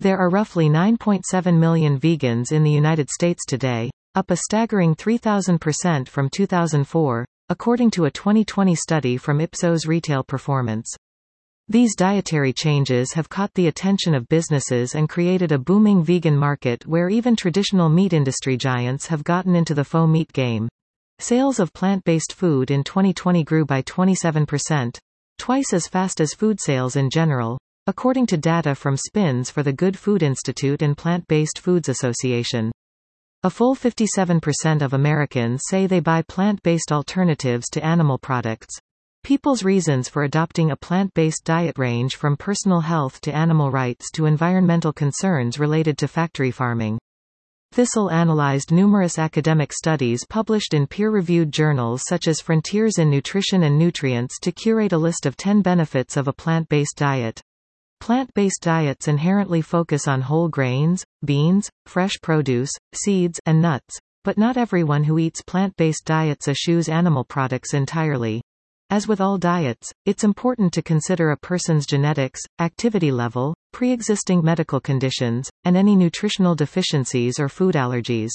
There are roughly 9.7 million vegans in the United States today, up a staggering 3,000% from 2004, according to a 2020 study from Ipsos Retail Performance. These dietary changes have caught the attention of businesses and created a booming vegan market where even traditional meat industry giants have gotten into the faux meat game. Sales of plant-based food in 2020 grew by 27%, twice as fast as food sales in general, according to data from SPINS for the Good Food Institute and Plant-Based Foods Association. A full 57% of Americans say they buy plant-based alternatives to animal products. People's reasons for adopting a plant-based diet range from personal health to animal rights to environmental concerns related to factory farming. Thistle analyzed numerous academic studies published in peer-reviewed journals such as Frontiers in Nutrition and Nutrients to curate a list of 10 benefits of a plant-based diet. Plant-based diets inherently focus on whole grains, beans, fresh produce, seeds, and nuts, but not everyone who eats plant-based diets eschews animal products entirely. As with all diets, it's important to consider a person's genetics, activity level, pre-existing medical conditions, and any nutritional deficiencies or food allergies.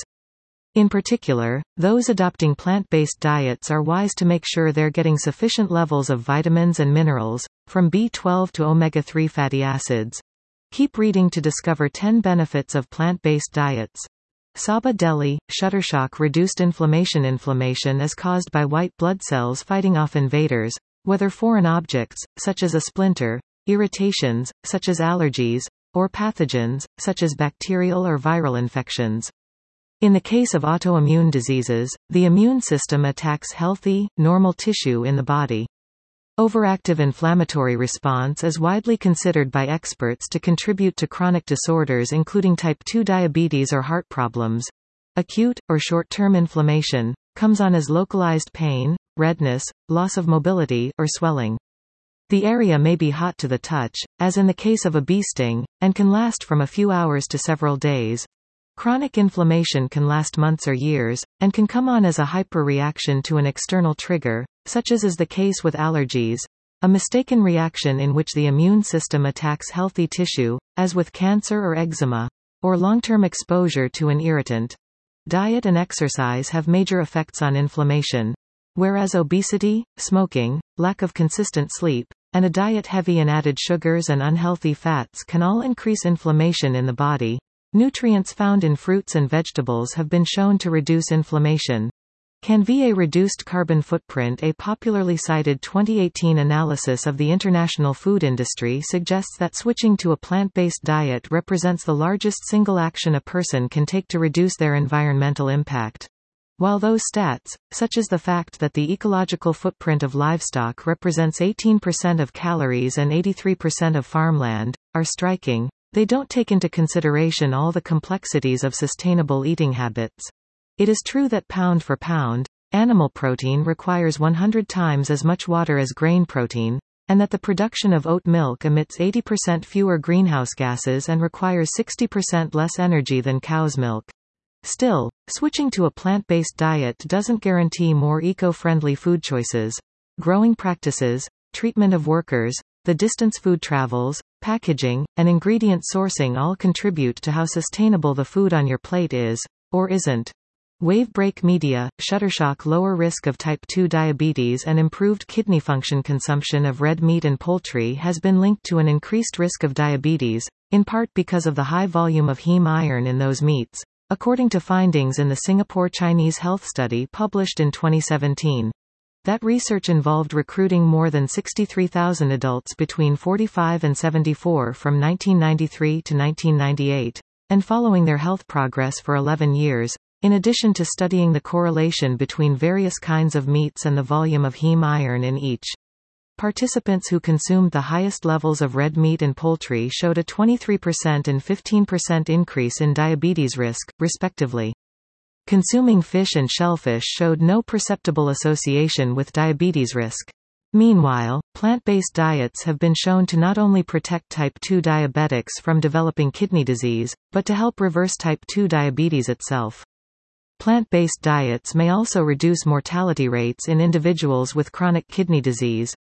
In particular, those adopting plant-based diets are wise to make sure they're getting sufficient levels of vitamins and minerals, from B12 to omega-3 fatty acids. Keep reading to discover 10 benefits of plant-based diets. Saba Delhi, Shuttershock reduced inflammation. Inflammation is caused by white blood cells fighting off invaders, whether foreign objects, such as a splinter, irritations, such as allergies, or pathogens, such as bacterial or viral infections. In the case of autoimmune diseases, the immune system attacks healthy, normal tissue in the body. Overactive inflammatory response is widely considered by experts to contribute to chronic disorders including type 2 diabetes or heart problems. Acute, or short-term inflammation, comes on as localized pain, redness, loss of mobility, or swelling. The area may be hot to the touch, as in the case of a bee sting, and can last from a few hours to several days. Chronic inflammation can last months or years, and can come on as a hyperreaction to an external trigger, such as is the case with allergies, a mistaken reaction in which the immune system attacks healthy tissue, as with cancer or eczema, or long-term exposure to an irritant. Diet and exercise have major effects on inflammation, whereas obesity, smoking, lack of consistent sleep, and a diet heavy in added sugars and unhealthy fats can all increase inflammation in the body. Nutrients found in fruits and vegetables have been shown to reduce inflammation. Can a reduced carbon footprint? A popularly cited 2018 analysis of the international food industry suggests that switching to a plant-based diet represents the largest single action a person can take to reduce their environmental impact. While those stats, such as the fact that the ecological footprint of livestock represents 18% of calories and 83% of farmland, are striking, they don't take into consideration all the complexities of sustainable eating habits. It is true that pound for pound, animal protein requires 100 times as much water as grain protein, and that the production of oat milk emits 80% fewer greenhouse gases and requires 60% less energy than cow's milk. Still, switching to a plant-based diet doesn't guarantee more eco-friendly food choices. Growing practices, treatment of workers, the distance food travels, packaging, and ingredient sourcing all contribute to how sustainable the food on your plate is, or isn't. Wavebreak Media, Shuttershock. Lower risk of type 2 diabetes and improved kidney function. Consumption of red meat and poultry has been linked to an increased risk of diabetes, in part because of the high volume of heme iron in those meats, according to findings in the Singapore Chinese Health Study published in 2017. That research involved recruiting more than 63,000 adults between 45 and 74 from 1993 to 1998, and following their health progress for 11 years, in addition to studying the correlation between various kinds of meats and the volume of heme iron in each. Participants who consumed the highest levels of red meat and poultry showed a 23% and 15% increase in diabetes risk, respectively. Consuming fish and shellfish showed no perceptible association with diabetes risk. Meanwhile, plant-based diets have been shown to not only protect type 2 diabetics from developing kidney disease, but to help reverse type 2 diabetes itself. Plant-based diets may also reduce mortality rates in individuals with chronic kidney disease.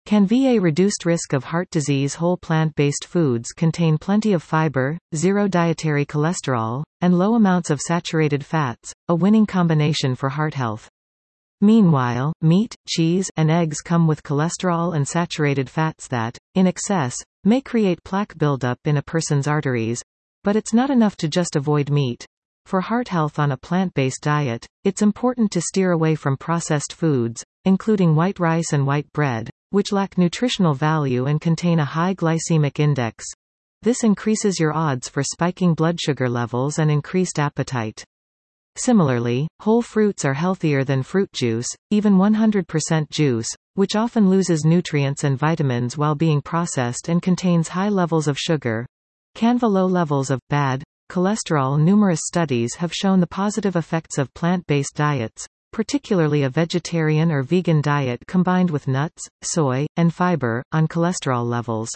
Can VA reduced risk of heart disease? Whole plant-based foods contain plenty of fiber, zero dietary cholesterol, and low amounts of saturated fats, a winning combination for heart health. Meanwhile, meat, cheese, and eggs come with cholesterol and saturated fats that, in excess, may create plaque buildup in a person's arteries. But it's not enough to just avoid meat. For heart health on a plant-based diet, it's important to steer away from processed foods, including white rice and white bread, which lack nutritional value and contain a high glycemic index. This increases your odds for spiking blood sugar levels and increased appetite. Similarly, whole fruits are healthier than fruit juice, even 100% juice, which often loses nutrients and vitamins while being processed and contains high levels of sugar. Canva low levels of bad cholesterol. Numerous studies have shown the positive effects of plant-based diets, particularly a vegetarian or vegan diet combined with nuts, soy, and fiber, on cholesterol levels.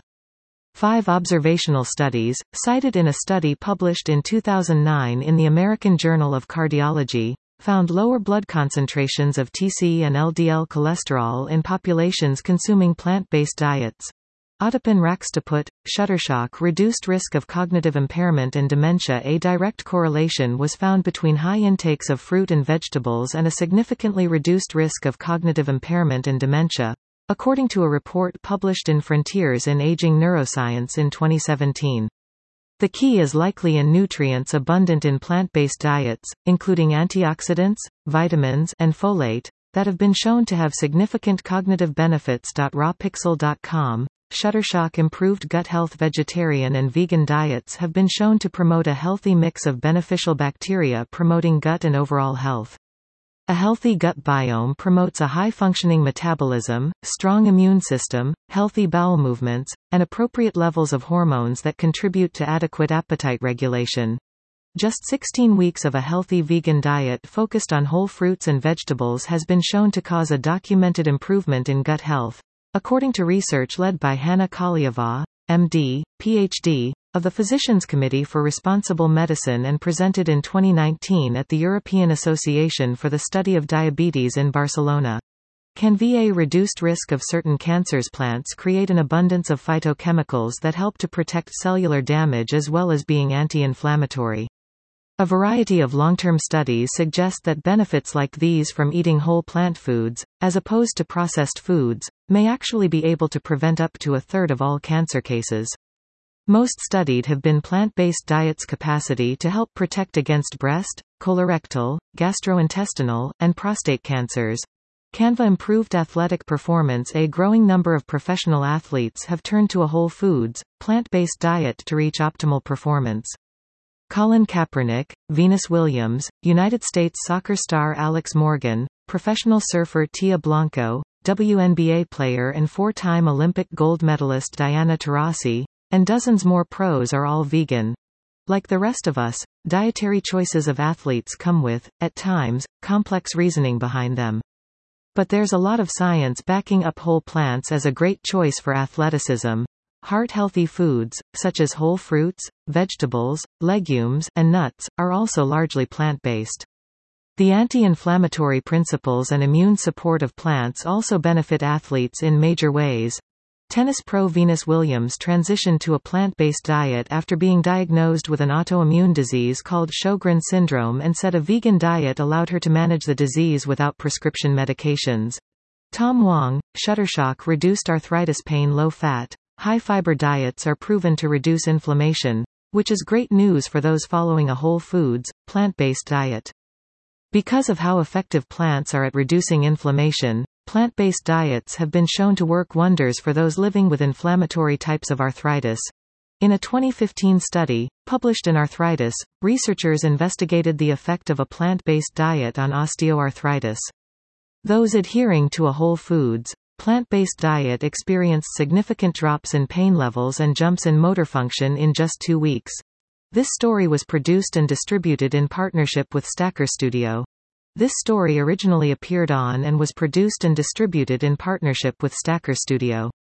5 observational studies, cited in a study published in 2009 in the American Journal of Cardiology, found lower blood concentrations of TC and LDL cholesterol in populations consuming plant-based diets. Ottopin Rackstaput, Shutterstock reduced risk of cognitive impairment and dementia. A direct correlation was found between high intakes of fruit and vegetables and a significantly reduced risk of cognitive impairment and dementia, according to a report published in Frontiers in Aging Neuroscience in 2017. The key is likely in nutrients abundant in plant-based diets, including antioxidants, vitamins, and folate, that have been shown to have significant cognitive benefits. Rawpixel.com, Shutterstock improved gut health. Vegetarian and vegan diets have been shown to promote a healthy mix of beneficial bacteria promoting gut and overall health. A healthy gut biome promotes a high-functioning metabolism, strong immune system, healthy bowel movements, and appropriate levels of hormones that contribute to adequate appetite regulation. Just 16 weeks of a healthy vegan diet focused on whole fruits and vegetables has been shown to cause a documented improvement in gut health, according to research led by Hanna Kalieva, MD, PhD, of the Physicians Committee for Responsible Medicine and presented in 2019 at the European Association for the Study of Diabetes in Barcelona. Can VA reduced risk of certain cancers? Plants create an abundance of phytochemicals that help to protect cellular damage as well as being anti-inflammatory. A variety of long-term studies suggest that benefits like these from eating whole plant foods, as opposed to processed foods, may actually be able to prevent up to a third of all cancer cases. Most studied have been plant-based diets' capacity to help protect against breast, colorectal, gastrointestinal, and prostate cancers. Canva improved athletic performance. A growing number of professional athletes have turned to a whole foods, plant-based diet to reach optimal performance. Colin Kaepernick, Venus Williams, United States soccer star Alex Morgan, professional surfer Tia Blanco, WNBA player and 4-time Olympic gold medalist Diana Taurasi, and dozens more pros are all vegan. Like the rest of us, dietary choices of athletes come with, at times, complex reasoning behind them. But there's a lot of science backing up whole plants as a great choice for athleticism. Heart-healthy foods, such as whole fruits, vegetables, legumes, and nuts, are also largely plant-based. The anti-inflammatory principles and immune support of plants also benefit athletes in major ways. Tennis pro Venus Williams transitioned to a plant-based diet after being diagnosed with an autoimmune disease called Sjogren syndrome and said a vegan diet allowed her to manage the disease without prescription medications. Tom Wong, Shutterstock reduced arthritis pain. Low-fat, high-fiber diets are proven to reduce inflammation, which is great news for those following a whole foods, plant-based diet. Because of how effective plants are at reducing inflammation, plant-based diets have been shown to work wonders for those living with inflammatory types of arthritis. In a 2015 study, published in Arthritis, researchers investigated the effect of a plant-based diet on osteoarthritis. Those adhering to a whole foods, plant-based diet experienced significant drops in pain levels and jumps in motor function in just 2 weeks. This story was produced and distributed in partnership with Stacker Studio. This story originally appeared on and was produced and distributed in partnership with Stacker Studio.